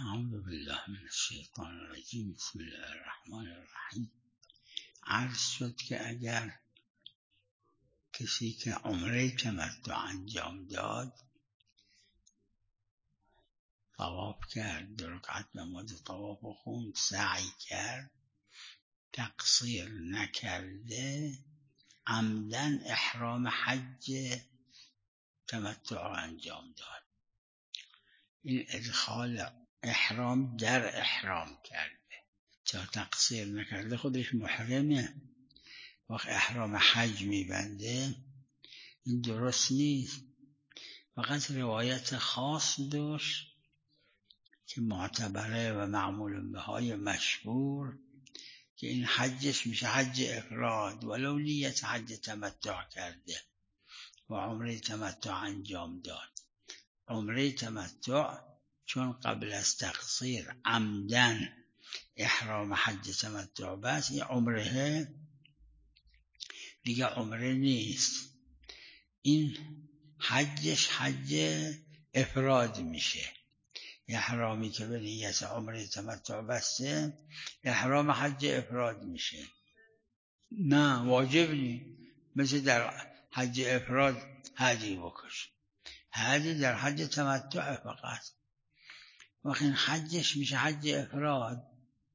اعوذ بالله من الشیطان الرجیم. بسم الله الرحمن الرحیم. عرض شد که اگر کسی که عمره تمتع انجام داد، طواف کرد، 2 رکعت نماز طواف و خوند، سعی کرد، تقصیر نکرده، عمدن احرام حج تمتع را انجام داد، این ادخال احرام در احرام کرده، چرا تقصیر نکرده، خودش محرمه، وقت احرام حج میبنده، این درست نیست. فقط روایت خاص داشت که معتبره و معمول بهای مشهور که این حجش میشه حج افراد ولو نیت حج تمتع کرده و عمره تمتع انجام داد. عمره تمتع چون قبل از تقصیر عمدن احرام حج تمتع بس، این عمره دیگه عمره نیست، این حجش حج افراد میشه. احرامی که به نیت عمره تمتع بسته احرام حج افراد میشه، نه واجب نی. مثل در حج افراد هدی بکش، هدی در حج تمتع فقط، وقتی حجش میشه حج افراد.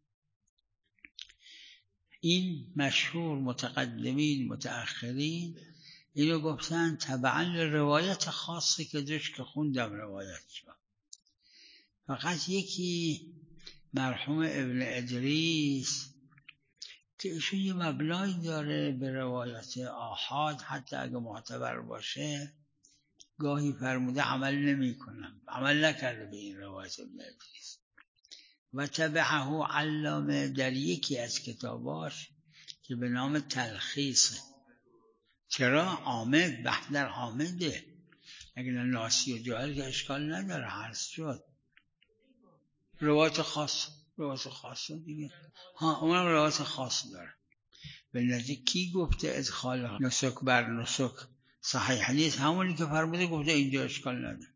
این مشهور متقدمین متأخرین اینو گفتن تبعا روایت خاصی که داشت که خوندم روایت شد. فقط یکی مرحوم ابن ادریس که ایشون یه مبنایی داره به روایت آحاد، حتی اگه معتبر باشه گاهی فرموده عمل نمی کنم، عمل نکرده به این روایت ابن ادریس. و تبعه علامه در یکی از کتاباش که به نام تلخیصه. چرا؟ عامد، بحث در عامده، اگر ناسی و جاهل که اشکال نداره، عرض شد روایت خاص دیگه. اونم روایت خاص داره. به نزدیک کی گفته ادخال نسک بر نسک صحیح نیست؟ همونی که فرموده گفته اینجا اشکال نداره.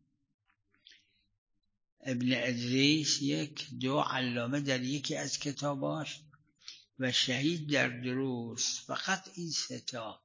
ابن ادریس 1 2 علامه در یکی از کتاباش و شهید در دروس، فقط این 3 تا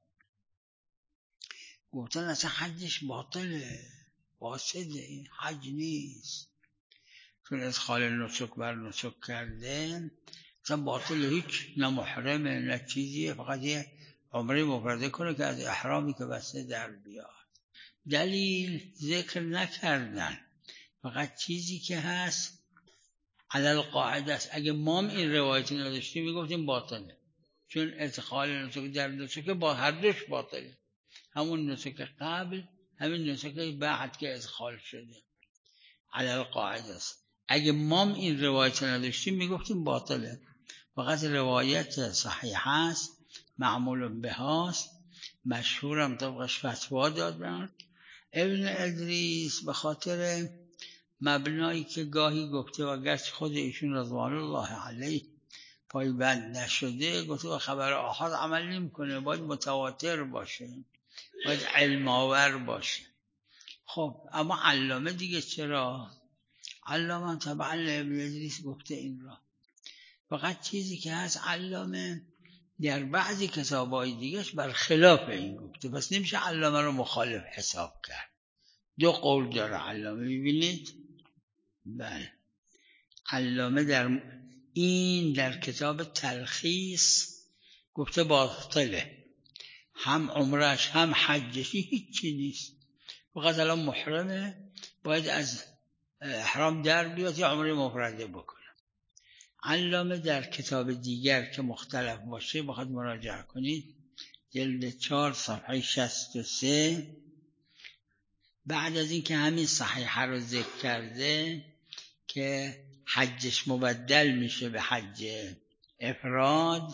گفتن اصلا حجش باطله، فاسده، این حج نیست، چون ادخال نسک بر نسک کرده اصلا باطله، هیچ نه محرمه نه چیزیه، فقط یه عمره مفرده کنه که از احرامی که بسته در بیاد. دلیل ذکر نکردن، فقط چیزی که هست علل قاعده است. اگه ما این روایتی نداشتیم میگفتیم باطله، چون ادخال نسک در نسک با هر دوش باطله، همون نسک قبل همین نسک بعد که ادخال شده، علل قاعده است. اگه ما این روایت نداشتیم میگفتیم باطله، فقط روایت صحیح است، معمول به هاست، مشهورم طبقش فتوا دادن. ابن ادریس به خاطر مبنایی که گاهی گفته و گرچه خود ایشون رضوان الله علیه پایبند نشده، گفته و خبر آحاد عمل نمی کنه، باید متواتر باشه، باید علم آور باشه. خب اما علامه دیگه چرا؟ علامه طبعا ابن ادریس گفته این را، فقط چیزی که هست علامه در بعضی کتابای دیگهش بر خلاف این گفته، پس نمیشه علامه رو مخالف حساب کرد. 2 قول داره علامه، میبینید؟ بله، علامه در کتاب تلخیص گفته باطله، هم عمرش هم حجشی هیچی نیست، فقط الان محرمه، باید از احرام در بیاد یا عمره مفرده بکنه. علامه در کتاب دیگر که مختلف باشه بخواد مراجعه کنید، جلد 4 صفحه 63، بعد از این که همین صحیحه رو ذکر کرده که حجش مبدل میشه به حج افراد،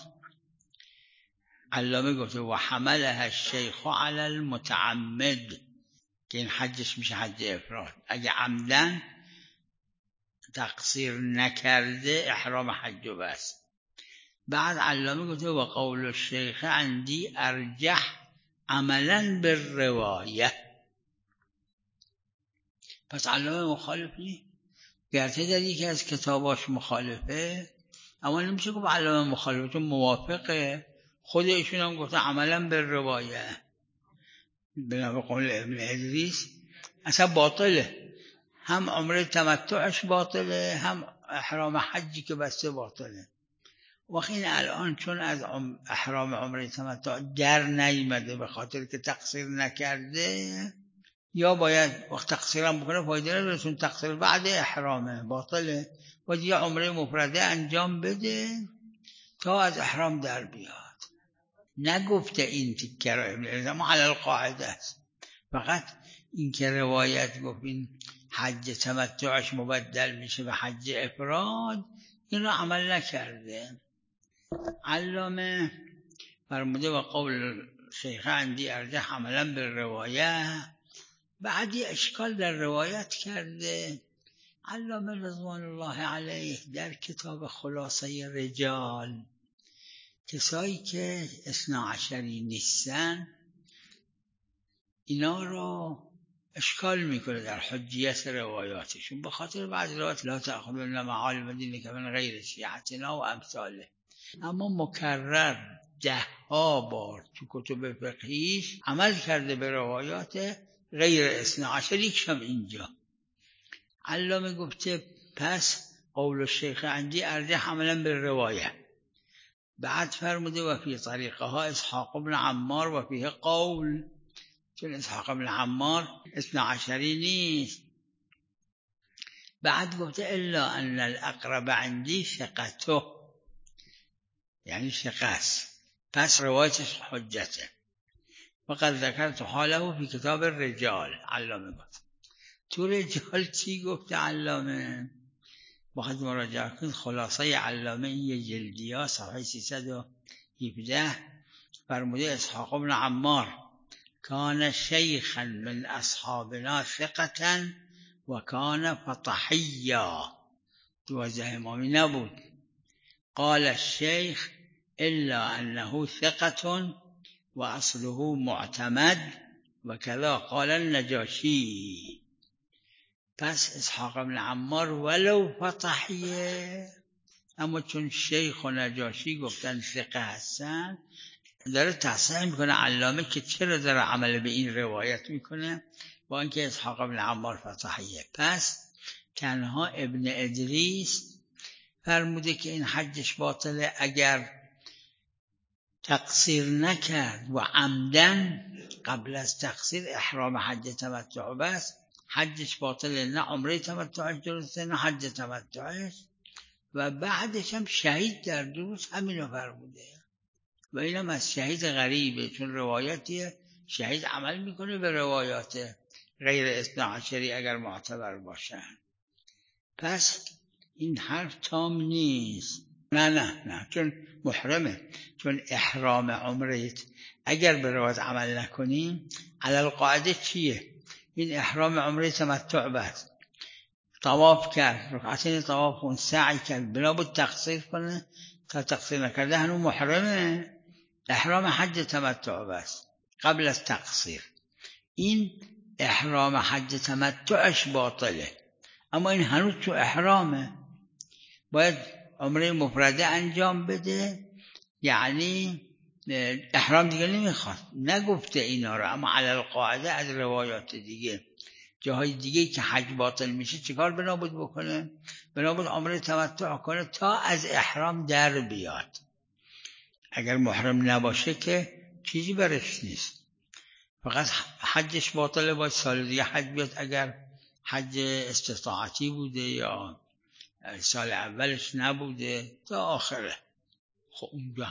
علامه گفته و حملها الشیخ علی المتعمد، که این حجش میشه حج افراد، اگه عمدن تقصیر نکرده احرام حج و بس. بعد علامه گفته و قول الشیخ عندی ارجح عملا بالروایه، پس علامه مخالف نیست، گرچه در یکی از کتاباش مخالفه، اما نمیشه گفت علامه مخالفه، چون موافقه. خود ایشون هم گفته عملا به روایه به قول ابن ادریس اصلا باطله، هم عمره تمتعش باطله، هم احرام حجی که بسته باطله. وقت این الان چون از احرام عمره تمتع در نیامده به خاطر که تقصیر نکرده، یا باید وقت تقصیرم بکنه فایده نداره، چون تقصیر بعد احرامه باطله، و یه عمره مفرده انجام بده تا از احرام در بیاد. نگفته این تکه را ابن ادریس، اما علی القاعده است. فقط این که روایت گفت این حج تمتعش مبدل میشه به حج افراد، این را عمل نکرده. علامه فرموده و قول شیخ عندی ارجح عملا به روایه. بعدی اشکال در روایت کرده علامه رضوان الله علیه در کتاب خلاصه رجال، کسایی که اثنا عشری نیستن اینا رو اشکال میکنه در حجیت روایاتشون، به خاطر بعض روایات لا تأخذون معالم الدین که من غیر شیعتنا و امثاله. اما مکرر 10 بار تو کتب فقهیش عمل کرده به روایات غیر اثنا عشر، یکشم اینجا. علامه گفته پس قول شیخ عندی ارجح عملا به روایه. بعد فرموده و فی طریقه ها اسحاق بن عمار و فیه قول، چون اسحاق بن عمار اثنا عشری نیست. بعد گفته الا ان الاقرب عندی ثقته، یعنی ثقه است، پس روایتش حجته. وقد ذکرت حاله فی کتاب الرجال. علامه گفت تو رجال چی گفته علامه؟ باید مراجعه کنید خلاصه علامه این یه جلدی ها صفحه 317. فرموده اسحاق بن عمار کان شیخا من اصحابنا ثقة و کان فطحیا، دوازده امامی نبود. قال الشيخ الا انه ثقة و اصله معتمد و کذا قال النجاشی. پس اسحاق بن عمار ولو فطحیه، اما چون شیخ و نجاشی گفتن ثقه هستن، داره تصحیح میکنه علامه که چرا داره عمل به این روایت میکنه با اینکه اسحاق بن عمار فطحیه. پس تنها ابن ادریس فرموده که این حجش باطله اگر تقصیر نکرد و عمدن قبل از تقصیر احرام حج تمتع بس، حجش باطله، نه عمره تمتعش درسته نه حج تمتعش. و بعدش هم شهید در روز همینو فرموده. و اینم از شهید غریبه، چون روایتیه شهید عمل میکنه به روایات غیر اثنا عشری اگر معتبر باشن. پس این حرف تام نیست. نه چون محرمه، چون احرام عمرت اگر به روایت عمل نکنیم علی القاعده چیه؟ این احرام عمره تمتع بس، طواف کرد، رکعتین طواف کن، سعی کرد، بنا بود تقصیر کنه، تا تقصیر نکرده هنوز محرمه. احرام حج تمتع بس قبل از تقصیر، این احرام حج تمتعش باطله، اما این هنوز تو احرامه، باید عمره مفرده انجام بده، یعنی احرام دیگه نمیخواد. نگفته اینا رو، اما علی القاعده از روایات دیگه جاهای دیگه که حج باطل میشه چیکار بنابود بکنه؟ بنابود عمره تمتع کنه تا از احرام در بیاد. اگر محرم نباشه که چیزی برش نیست، فقط حجش باطله، باید سال دیگه حج بیاد اگر حج استطاعتی بوده یا سال اولش نبوده تا آخره. خب اونجا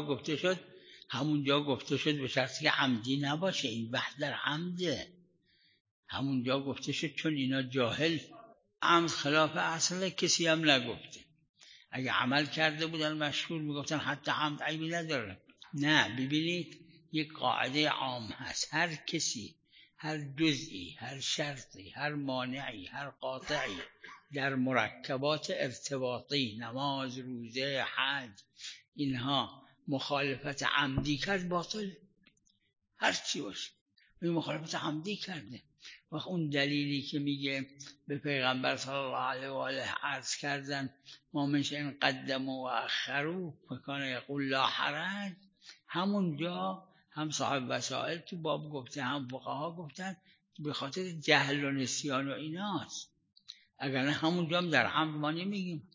همونجا گفته شد به شرطی که عمدی نباشه. این بحث در عمده، همونجا گفته شد چون اینا جاهل، عمد خلاف اصل کسی هم نگفته. اگه عمل کرده بودن مشهور میگفتن حتی عمد عیبی نداره. نه، ببینید یک قاعده عام هست، هر کسی، هر جزئی، هر شرطی، هر مانعی، هر قاطعی در مرکبات ارتباطی، نماز، روزه، حج، اینها مخالفت عمدی کرد باطل، هر چی باشه. این مخالفت عمدی کرده. و اون دلیلی که میگه به پیغمبر صلی الله علیه و آله عرض کردن ما من شیء قدموا و اخروا فکان یقول لا حرج، همونجا هم صاحب وسائل تو باب گفته هم فقها گفتن به خاطر جهل و نسیان و ایناست، اگر نه همونجا هم در حمد ما نمیگیم.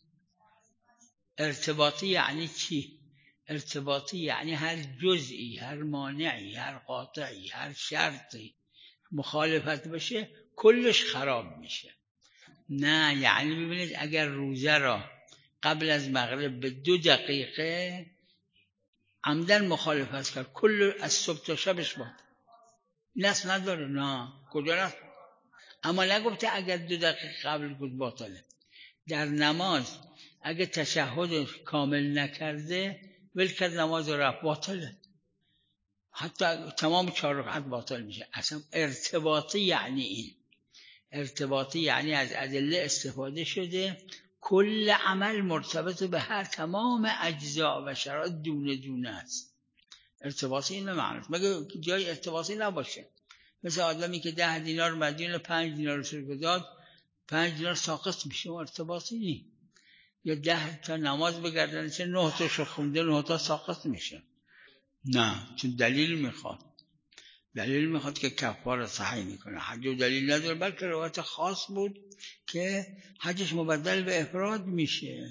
ارتباطی یعنی چی؟ ارتباطی یعنی هر جزئی، هر مانعی، هر قاطعی، هر شرطی مخالفت بشه کلش خراب میشه. نه یعنی ببینید اگر روزه را قبل از مغرب به 2 دقیقه عمدن مخالفت کرد کل از صبح تا شبش با نص نداره. نه کجا نص؟ اما نگفته اگر 2 دقیقه قبل بود باطله. در نماز اگه تشهد کامل نکرده ول کرد نماز رفت باطله، حتی تمام 4 رکعت باطل میشه. اصلا ارتباطی یعنی این، ارتباطی یعنی از ادله استفاده شده کل عمل مرتبط به هر تمام اجزا و شرایط دونه دونه است. ارتباطی این معنیست، مگه جای ارتباطی نباشه. مثل آدمی که 10 دینار مدیون 5 دینار رو داد 5 دینار ساقط میشه، ارتباطی نیست. یا 10 تا نماز بگردن چه 9 تاشو خونده 9 تا ساقط میشه. نه چون دلیل میخواد که کفاره صحیح میکنه. حج و دلیل نداره، بلکه روایت خاص بود که حجش مبدل به افراد میشه.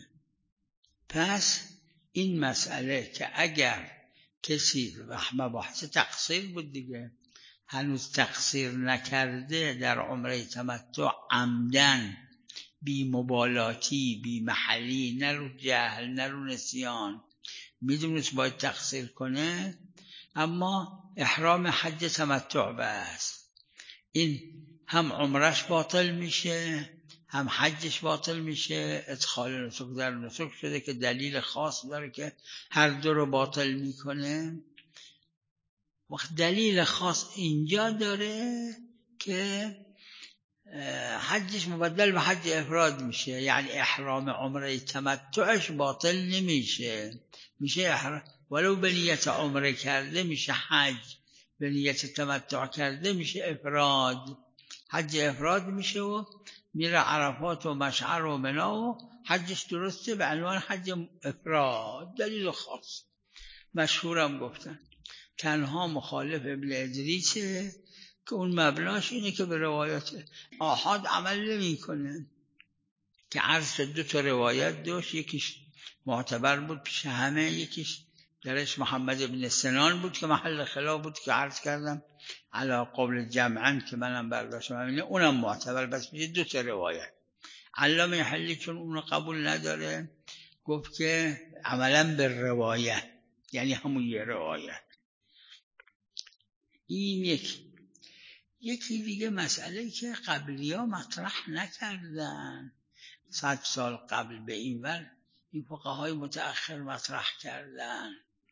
پس این مسئله که اگر کسی مباحث تقصیر بود دیگه، هنوز تقصیر نکرده در عمره تمتع عمدن، بی مبالاتی، بی محلی، نه رو جهل نه رو نسیان، میدونست باید تقصیر کنه، اما احرام حج تمتع بس، این هم عمرش باطل میشه هم حجش باطل میشه. ادخال نسک در نسک شده که دلیل خاص داره که هر دو رو باطل میکنه. وقت دلیل خاص اینجا داره که حجش مبدل به حج افراد میشه، یعنی احرام عمره تمتعش باطل نمیشه، میشه ولو به نیت عمره کرده میشه حج، به نیت تمتع کرده میشه افراد، حج افراد میشه و میره عرفات و مشعر و منا و حجش درسته به عنوان حج افراد. دلیل خاص مشهورم گفتن. تنها مخالف ابن ادریسه که اون مبناش اینه که به روایت آحاد عمل نمی کنه، که عرض 2 تا روایت داشت، یکیش معتبر بود پیش همه، یکیش درش محمد بن سنان بود که محل خلاف بود که عرض کردم علی قول جمعا که منم برداشتم همینه، اونم معتبر، بس میشه 2 تا روایت. علامه حلی چون اونو قبول نداره گفت که عملا به روایت، یعنی همون یه روایت. این یکی دیگه مسئله که قبلی ها مطرح نکردن، 100 سال قبل به این ور این فقهای متأخر مطرح کردن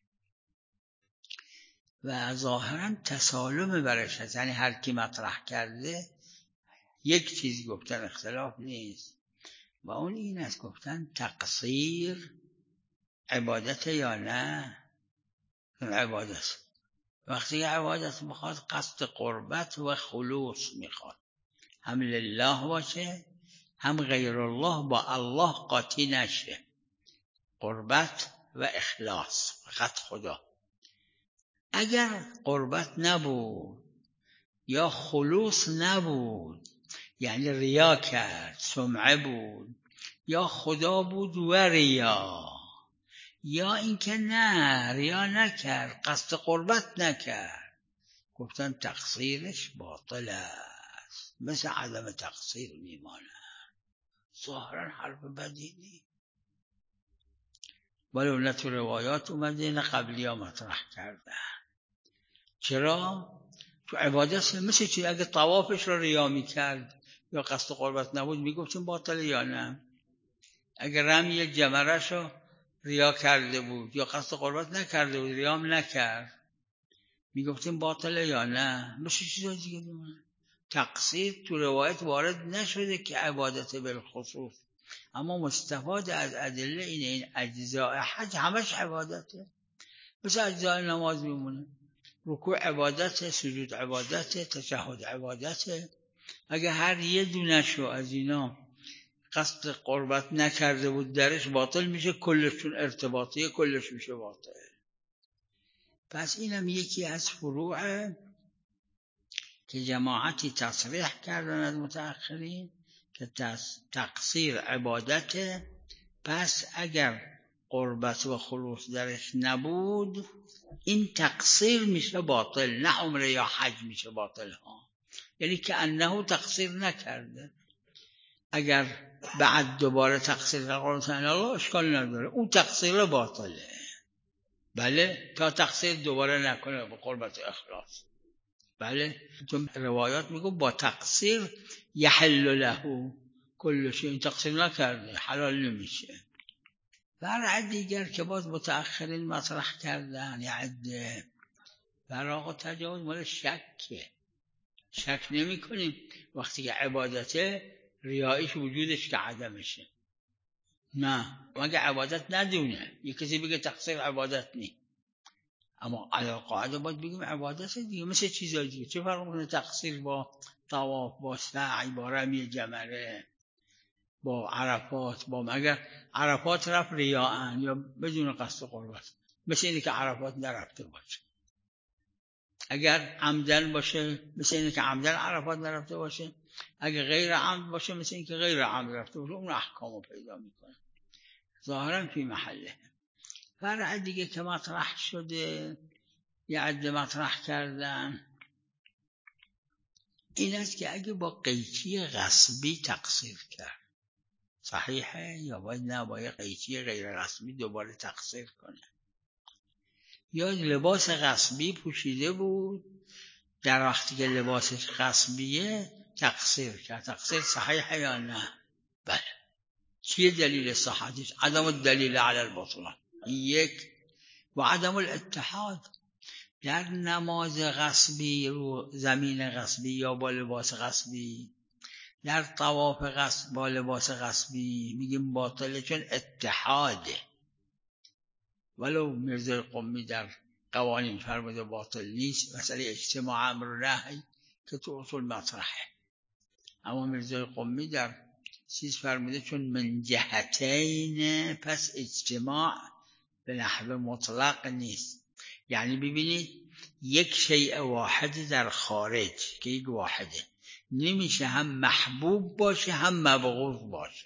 و ظاهرا تسالم برش هست، یعنی هر کی مطرح کرده یک چیز گفتن، اختلاف نیست، و اون این است گفتن تقصیر عبادت یا نه. عبادت وقتی عبادت میخواد قصد قربت و خلوص میخواد، هم لله باشه هم غیر الله با الله قاطی نشه، قربت و اخلاص فقط خدا. اگر قربت نبود یا خلوص نبود، یعنی ریا کرد، سمعه بود، یا خدا بود و ریا، یا اینکه نه ریا نکرد قصد قربت نکرد، گفتن تقصیرش باطل است، مثل عدم تقصیر میماند. ظاهرا حرف بدی نیست، ولو نه تو روایات اومده نه قبلی ها مطرح کردن. چرا؟ تو عبادت مثل چی؟ اگه طوافش رو ریا میکرد یا قصد قربت نبود میگفتیم باطل یا نه؟ اگر رمی جمرش رو ریا کرده بود یا قصد قربت نکرده بود ریام نکرد میگفتیم باطل یا نه؟ مثل چیزا دیگه میمونه. تقصیر تو روایت وارد نشده که عبادت بالخصوص، اما مستفاد از ادله اینه این اجزاء حج همش عبادته، مثل اجزاء نماز میمونه. رکوع عبادت، سجود عبادت، تشهد عبادت. اگه هر یه دونشو از اینا قصد قربت نکرده بود درش باطل میشه کلشون، ارتباطی کلش میشه باطل. پس اینم یکی از فروعه که جماعتی تصریح کردن از متأخرین که تقصیر عبادته. پس اگر قربت و خلوص درش نبود این تقصیر میشه باطل، نه عمره یا حج میشه باطل ها. یعنی که انه تقصیر نکرده. اگر بعد دوباره تقصیر قربت الله اشکال نداره، اون تقصیر باطله. بله، تا تقصیر دوباره نکنه با قربت اخلاص. بله، چون روایات میگو با تقصیر یحل له کل شیء، تقصیر نکرده حلال نمیشه. فرع دیگر که باز متأخرین مطرح کردن یه عده فراغ و تجاوز مال شکه. شک نمی کنیم وقتی که عبادته ریایش وجودش که عدمشه. نه، مگه عبادت ندونه یه کسی بگه تقصیر عبادت نی، اما علی قاعده باید بگیم عبادت دیگه، مثل چیزای دیگه. چه فرق میکنه تقصیر با طواف، با سعی، با رمی جمره، با عرفات؟ با مگر عرفات رفت ریاءن یا بدون قصد قربت، مثل اینه که عرفات نرفته باشه. اگر عمدن باشه مثل اینه که عمدن عرفات نرفته باشه، اگر غیر عمد باشه مثل اینه که غیر عمد رفته باشه. اون احکامو پیدا میکنه ظاهرا فی محله. فرع دیگه که مطرح شده یه عده مطرح کردن این است که اگه با قیچی غصبی تقصیر کرد صحیحه یا باید نه با یه قیچی غیر غصبی دوباره تقصیر کنه؟ یا لباس غصبی پوشیده بود در وقتی که لباسش غصبیه تقصیر کرد، تقصیر صحیحه یا نه؟ بله. چیه دلیل صحتش؟ عدم الدلیل علی البطلان یک، و عدم الاتحاد. در نماز غصبی رو زمین غصبی یا با لباس غصبی، در طواف غصب با لباس غصبی میگیم باطله چون اتحاده. ولو میرزای قمی در قوانین فرموده باطل نیست، مسئله اجتماع امر و نهی که تو اصول مطرحه، اما میرزای قمی در چیز فرموده چون من جهتین پس اجتماع به نحو مطلق نیست. یعنی ببینید یک شیء واحد در خارج که یک واحده نمیشه هم محبوب باشه هم مبغوض باشه.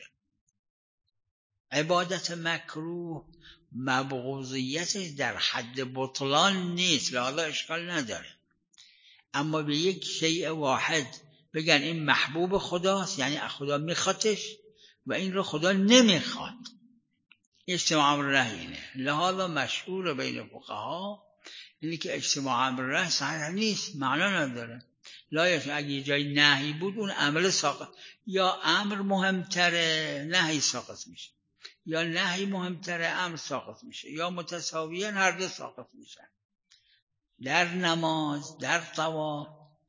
عبادت مکروه مبغوضیتش در حد بطلان نیست، لذا اشکال نداره، اما به یک شیء واحد بگن این محبوب خداست یعنی خدا میخوادش و این رو خدا نمیخواد، اجتماع امر نهی اینه. لذا مشهور بین فقها اینی که اجتماع امر نهی صحیح نیست، معنا نداره. لایش اگه یه جای نهی بود اون عمل ساقط، یا امر مهمتره نهی ساقط میشه، یا نهی مهمتره امر ساقط میشه، یا متساویاً هر دو ساقط میشن. در نماز، در طواف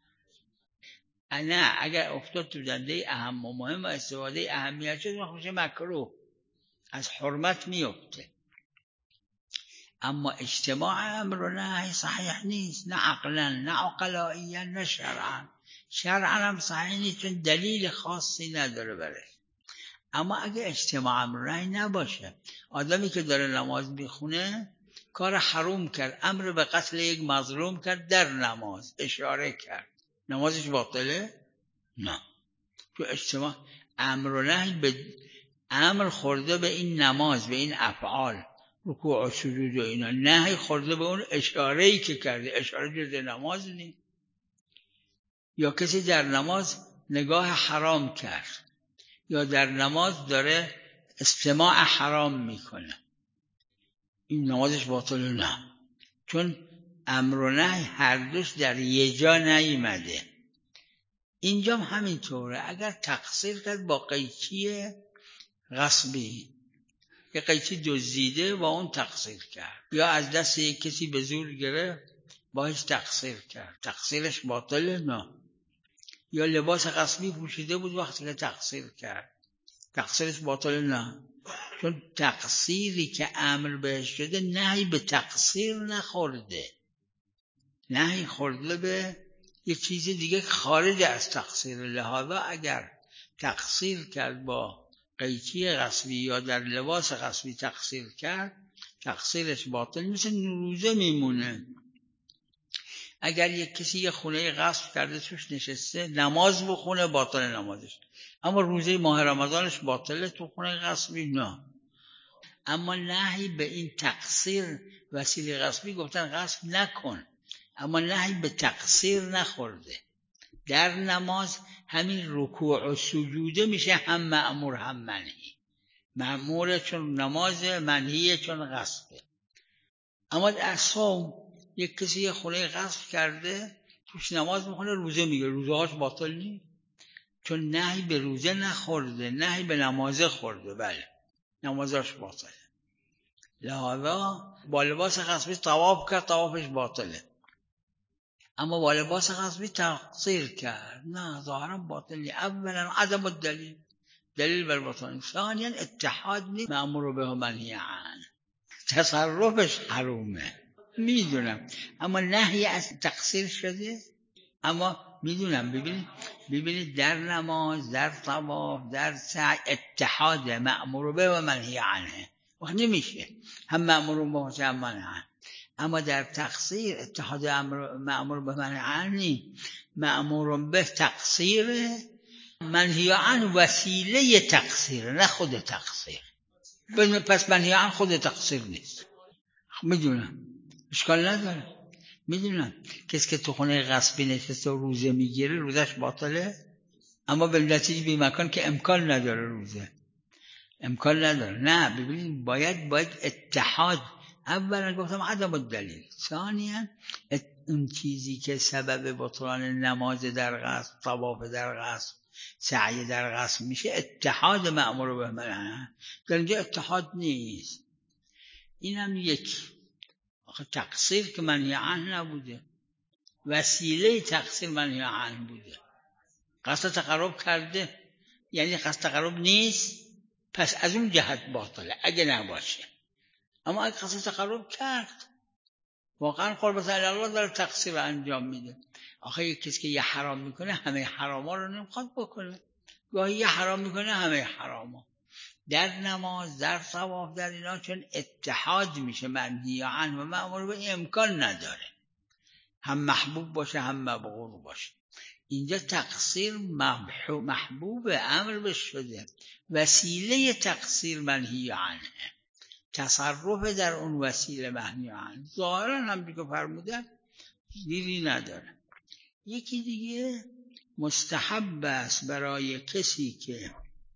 نه، اگر افتاد تو دنده اهم و مهم و استفاده اهمیت شد میشه مکروه، از حرمت میفته. اما اجتماع امر و نهی صحیح نیست، نه عقلا نه عقلائیا نه شرعا. شرعا هم صحیح نیست چون دلیل خاصی نداره برش. اما اگه اجتماع امر و نهی نباشه، آدمی که داره نماز میخونه کار حروم کرد، امر به قتل یک مظلوم کرد در نماز، اشاره کرد، نمازش باطله؟ نه، تو اجتماع امر و نهی به امر خورده به این نماز، به این افعال رکوع و سجود و اینا، نهی خورده به اون اشاره‌ای که کرده، اشاره جز نماز نیست. یا کسی در نماز نگاه حرام کرد یا در نماز داره استماع حرام میکنه، این نمازش باطل؟ نه، چون امر و نهی هر دوش در یه جا نیامده. اینجا همینطوره، اگر تقصیر کرد با قیچی غصبی، یه قیچی دزدیده و اون تقصیر کرد، یا از دست یک کسی به زور گرفت باش تقصیر کرد، تقصیرش باطله؟ نه. یا لباس غصبی پوشیده بود وقتی که تقصیر کرد، تقصیرش باطله؟ نه، چون تقصیری که امر بهش شده نهی به تقصیر نخورده. نهی خورده به یه چیز دیگه خارج از تقصیر. لحاظا اگر تقصیر کرد با قیچی غصبی یا در لباس غصبی تقصیر کرد، تقصیرش باطل، مثل روزه میمونه. اگر یک کسی یه خونه غصب کرده توش نشسته نماز بخونه، باطل نمازش، اما روزه ماه رمضانش باطله، تو خونه غصبی نه. اما نهی به این تقصیر وسیله غصبی، گفتن غصب نکن، اما نهی به تقصیر نخورده. در نماز همین رکوع و سجوده میشه هم مأمور هم منهی. مأمور چون نماز، منهی چون غصبه. اما در صوم یک کسی یه خونه غصب کرده توش نماز میخونه، روزه میگه، روزه هاش باطل نیست، چون نهی به روزه نخورده، نهی به نمازه خورده. بله نمازش باطله. لحاظا با لباس غصبی طواف کرد، طوافش باطله، اما با لباس غصبی تقصیر کرد، نه، ظاهرا باطلی. اولا عدم الدلیل، دلیل بر باطل. ثانیا اتحاد نیست مأمور به منهی عنه، تصرفش حرومه، میدونم، اما نهی از تقصیر شده. اما میدونم، ببینید در نماز، در طواف، در سعی اتحاد مأمور به و منهی عنه، وقت نمیشه هم مأمور به هم منهی عنه. اما در تقصیر اتحاد مأمور به منهی عنه، مأمور به تقصیر، منهی عنه وسیله تقصیر، نه خود تقصیر. پس منهی عنه خود تقصیر نیست. میدونم اشکال نداره، میدونم کسی که تو خونه غصبی نشسته و روزه میگیره، روزش باطله، اما به نتیجه بی مکان که امکان نداره، روزه امکان نداره. نه، ببینید باید اتحاد. اولا گفتم عدم الدلیل، ثانیا اون چیزی که سبب بطلان نماز در غصب، طواف در غصب، سعی در غصب میشه، اتحاد مأمور به منهی. در اینجا اتحاد نیست. اینم یک آخه تقصیر که منهی عنه نبوده، وسیله تقصیر منهی عنه بوده. قصد تقرب کرده، یعنی قصد تقرب نیست، پس از اون جهت باطله اگه نباشه. اما اگه قصد تقرب کرد، واقعا قربت الله داره تقصیر انجام میده. آخه یک کسی که یه حرام میکنه همه حراما رو نمیخواد بکنه، گاهی یه حرام میکنه همه حراما. در نماز، در طواف، در اینا چون اتحاد میشه منهی عنه و مأمور به، امکان نداره هم محبوب باشه هم مبغوض باشه. اینجا تقصیر محبوب امر بش شده، وسیله تقصیر منهی عنه، تصرف در اون وسیله منهی عنه. ظاهرا هم که فرمودن دیری نداره. یکی دیگه مستحب است برای کسی که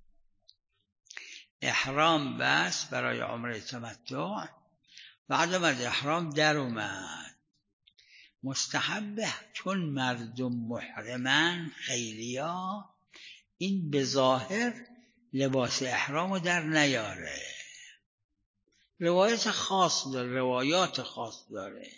احرام بست برای عمره تمتع، بعد از احرام در اومد، مستحبه چون مردم محرمن، خیلیا، این به ظاهر لباس احرامو در نیاره، روایات خاص داره.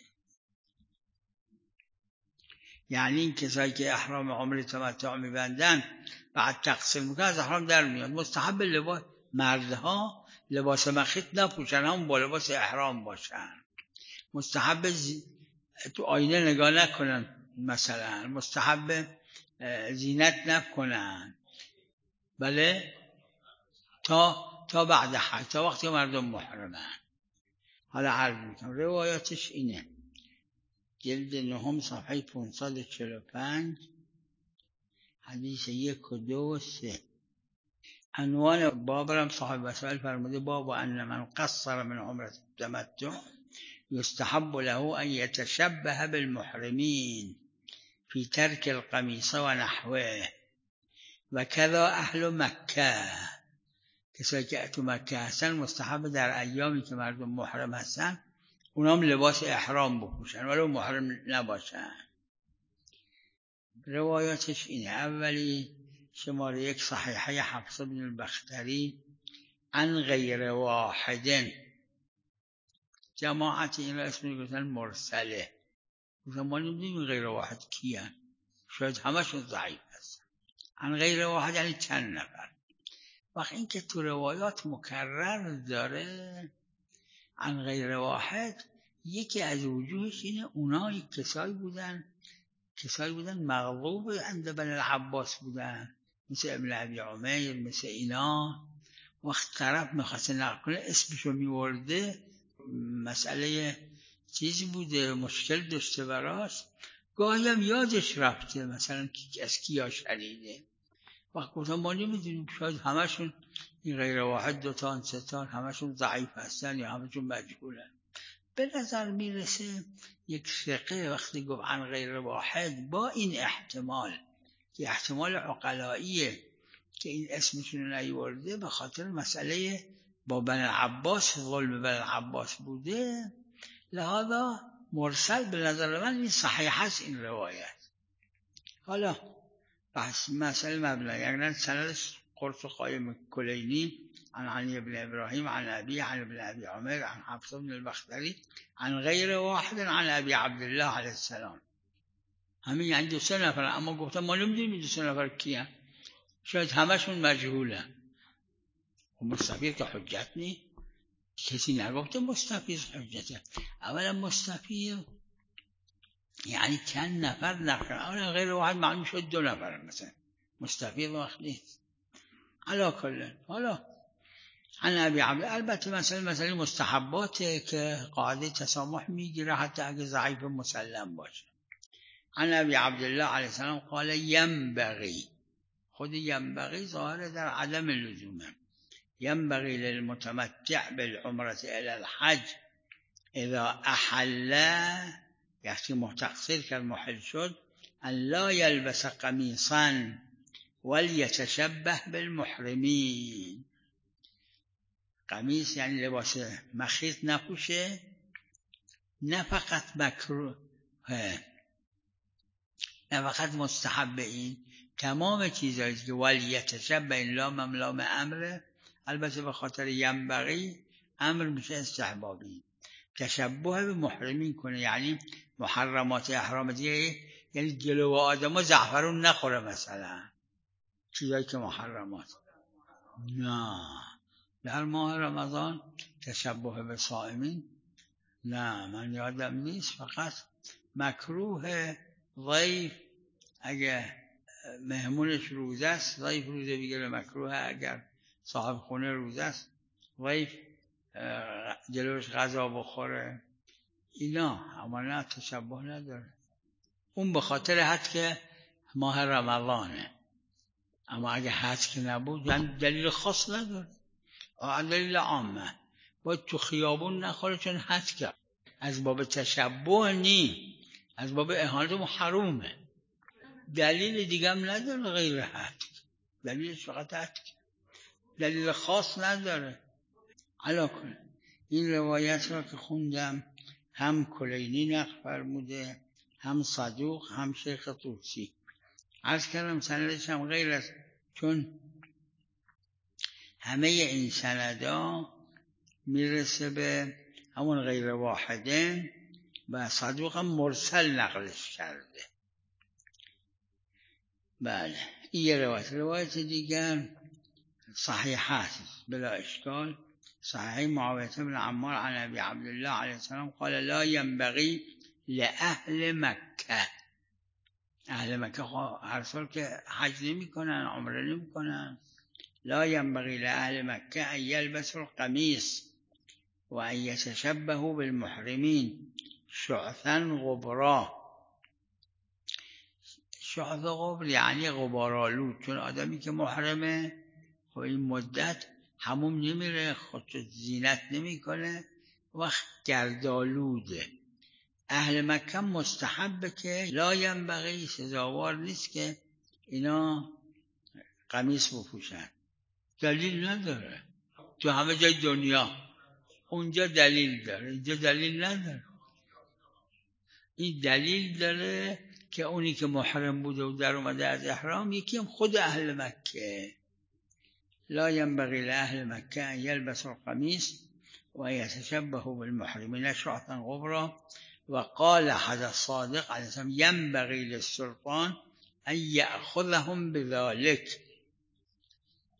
یعنی این کسایی که احرام عمره تمتع میبندن بعد تقصیر میکنن، از احرام در میاد. مستحب لباس مردها لباس مخیط نپوشن، هم با لباس احرام باشن. مستحب تو آینه نگاه نکنن، مثلا مستحب زینت نکنن، بله، تا بعد حج، تا وقتی مردم محرمن. حالا عرض میکنم روایاتش اینه، جلد 9 صفحه 545، حدیث 1 و 2 و 3. عنوان بابرم صاحب وسائل فرموده باب ان من قصر من عمره التمتع يستحب له أن يتشبه بالمحرمين في ترك القميص ونحوه وكذا أهل مكة. کسایی که تو مکه هستن مستحب در ایامی که مردم محرم هستن اونام لباس احرام بپوشن ولو محرم نباشن. روایاتش اینه، اولی شماره 1 صحیحه حفص بن البختری عن غیر واحد، جماعت این را اسمی گفتن مرسله، ما نمیدونیم غیر واحد کیان، شاید همشون ضعیف هست. عن غیر واحد یعنی چند نفر. وقت این که تو روایات مکرر داره عن غیر واحد، یکی از وجوهش اینه اونا کسایی بودن مغضوب عند بنی العباس بودن، مثل ابن ابی عمیر، مثل اینا. وقت طرف میخواست نقل کنه اسمشو میورده، مسئله چیزی بوده، مشکل داشته براش، گاهی هم یادش رفته مثلا از کیا شنیده. وقت گفتم ما نمیدونیم، شاید همشون این غیر واحد 2 تا 3 تا همشون ضعیف هستن یا همشون مجهولن. به نظر میرسه یک ثقه وقتی گفت عن غیر واحد با این احتمال که احتمال عقلاییه که این اسمشون رو نیورده به خاطر مسئله با بنی العباس، ظلم بنی العباس بوده، لذا مرسل به نظر من این صحیح هست این روایت. حالا بحث مسئله مبنی یعنی سندش قرص قایم کلینی عن علی بن ابراهیم عن ابی عن ابن ابی عمر عن حفص بن البختری عن غیر واحد عن ابی عبدالله علیه السلام. همین یعنی 2 نفر، اما گفتم ما نمیدونیم 2 نفر کیه، شاید همشون مجهوله. و مستفید که حجت نی، کسی نگفته مستفید حجته. اولا مستفید یعنی چند نفر نقل، اولا غیر واحد معلوم شد 2 نفر مثلا، مستفید وقت نیست. علا کلن حالا عن ابی عبد، البته مسئله مستحباته که قاعده تسامح میگیره حتی اگه ضعیف مسلم باشه. عن ابی عبدالله علیه السلام قال ینبغی، خود ینبغی ظاهر در عدم لزومه، ینبغی للمتمتع بالعمرة الى الحج اذا احل، یعنی محتقصیر که محل شد، ان لا یلبس قمیصا ولیتشبه بالمحرمین. قمیص یعنی لباس مخیط نپوشه، نه فقط مکروه، نه فقط مستحب، این تمام چیزایی که ولیتشبه این لام امره، البته به خاطر ینبغی امر میشه استحبابی، تشبه به محرمین کنه، یعنی محرمات احرام دیگه، یعنی جلو آدم زعفرون نخوره مثلا، چیزایی که محرمات. نه در ماه رمضان تشبه به صائمین نه من یادم نیست، فقط مکروه ضیف اگه مهمونش روزه است، ضیف روزه بگیره مکروه، اگر صاحب خونه روزه است ضیف جلوش غذا بخوره اینا، اما نه تشبه نداره. اون به خاطر حد که ماه رمضانه، اما اگه حد که نبود یعنی دلیل خاص نداره، دلیل عامه، باید تو خیابون نخوره چون حد کرد، از باب تشبه نی، از باب اهانت حرومه، دلیل دیگه هم نداره غیر حد، دلیلش فقط حد، دلیل خاص نداره. علا کن این روایت را که خوندم هم کلینی نقل فرموده، هم صدوق، هم شیخ طوسی. عرض کردم سندش هم غیر است، چون همه این سندا میرسه به همون غیر واحدین و صدوق هم مرسل نقلش کرده. بله این یه روایت دیگر صحیح هست بلا اشکال، صحیح معاویه بن عمار عن ابی عبدالله علیه السلام قال لا ینبغی لأهل مکه، اهل مکه هر سال که حج نمی کنن عمره نمی کنن، لا ینبغی لأهل مکه ان یلبسوا القمیص و ان یتشبهوا بالمحرمین شعثا غبرا. شعث غبر یعنی غبارآلود، چون آدمی که محرمه خب این مدت حموم نمیره، خودشو زینت نمیکنه، وقت گردآلوده. اهل مکه مستحبه که لا ینبغی، سزاوار نیست که اینا قمیص بپوشن، دلیل نداره، تو همه جای دنیا اونجا دلیل داره، اینجا دلیل نداره. این دلیل داره که اونی که محرم بوده و در اومده از احرام، یکی هم خود اهل مکه، لا ینبغی لأهل مکه ان یلبسوا القمیص و یتشبهوا بالمحرمین شعثا غبرا. و قال احد الصادق علیه السلام ینبغی للسلطان ان یأخذهم بذلک،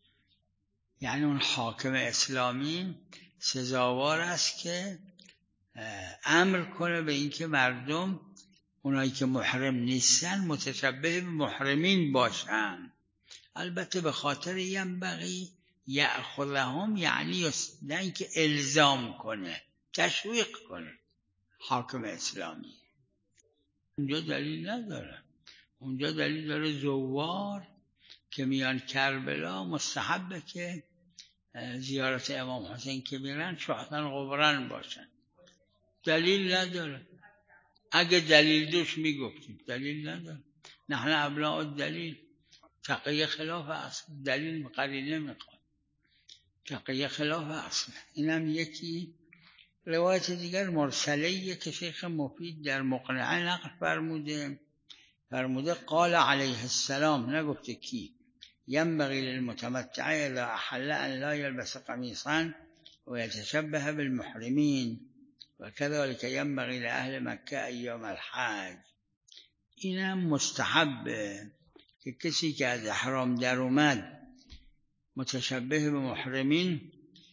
یعنی اون حاکم اسلامی سزاوار است که امر کنه به اینکه مردم اونایی که محرم نیستن متشبه به محرمین باشن. البته به خاطر ینبغی یأخذهم، یعنی نه اینکه الزام کنه، تشویق کنه حاکم اسلامی. اونجا دلیل نداره. اونجا دلیل داره زوار که میان کربلا مستحبه که زیارت امام حسین که میرن شهدن غبران باشن. دلیل نداره. اگه دلیل دوش میگفتیم، دلیل نداره. نحن ابناء الدلیل. تقیه خلاف اصل، دلیل قرینه میخواد، تقیه خلاف اصل. اینم یکی. روایت دیگر مرسله که شیخ مفید در مقنعه نقل فرموده قال علیه السلام، نگفته کی، ینبغی للمتمتع اذا احل ان لا یلبس قمیصا و یتشبه بالمحرمین و كذلك ینبغی لأهل مکه ایام الحج. اینم مستحبه که کسی که از احرام در اومد متشبه به محرمین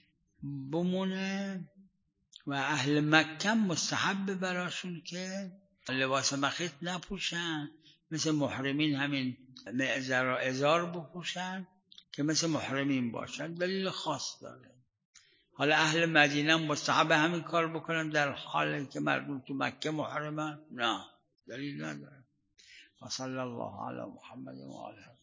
بمونه و اهل مکه مستحب براشون که لباس مخیط نپوشن، مثل محرمین همین معزر و ازار بپوشن که مثل محرمین باشن. دلیل خاص داره. حالا اهل مدینه مستحب همین کار بکنن در حالی که مردم تو مکه محرمن؟ نه، دلیل نداره. و صلی الله علی محمد و آله.